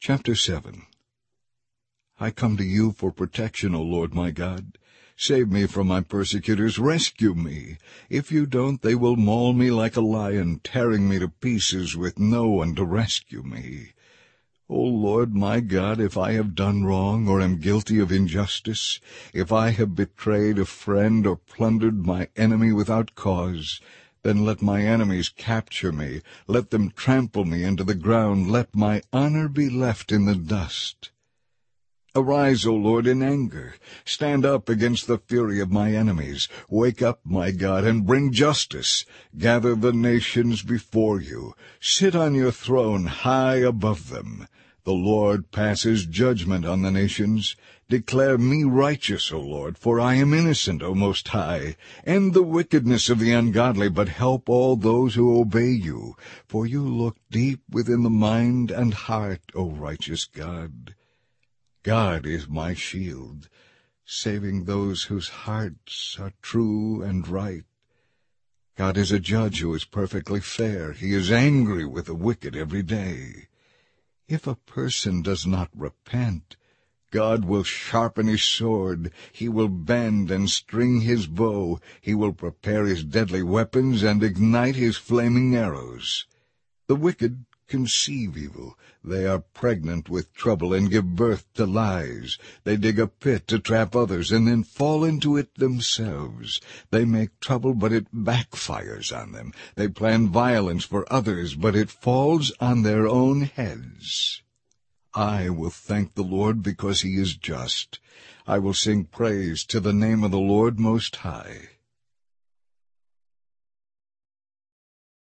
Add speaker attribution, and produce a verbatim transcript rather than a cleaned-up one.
Speaker 1: Chapter seven. I come to you for protection, O Lord my God. Save me from my persecutors, rescue me. If you don't, they will maul me like a lion, tearing me to pieces with no one to rescue me. O Lord my God, if I have done wrong or am guilty of injustice, if I have betrayed a friend or plundered my enemy without cause, then let my enemies capture me, let them trample me into the ground, let my honor be left in the dust. Arise, O Lord, in anger. Stand up against the fury of my enemies. Wake up, my God, and bring justice. Gather the nations before you. Sit on your throne high above them. The Lord passes judgment on the nations. Declare me righteous, O Lord, for I am innocent, O Most High. End the wickedness of the ungodly, but help all those who obey you. For you look deep within the mind and heart, O righteous God. God is my shield, saving those whose hearts are true and right. God is a judge who is perfectly fair. He is angry with the wicked every day. If a person does not repent, God will sharpen his sword. He will bend and string his bow. He will prepare his deadly weapons and ignite his flaming arrows. The wicked conceive evil. They are pregnant with trouble and give birth to lies. They dig a pit to trap others and then fall into it themselves. They make trouble, but it backfires on them. They plan violence for others, but it falls on their own heads. I will thank the Lord because he is just. I will sing praise to the name of the Lord Most High.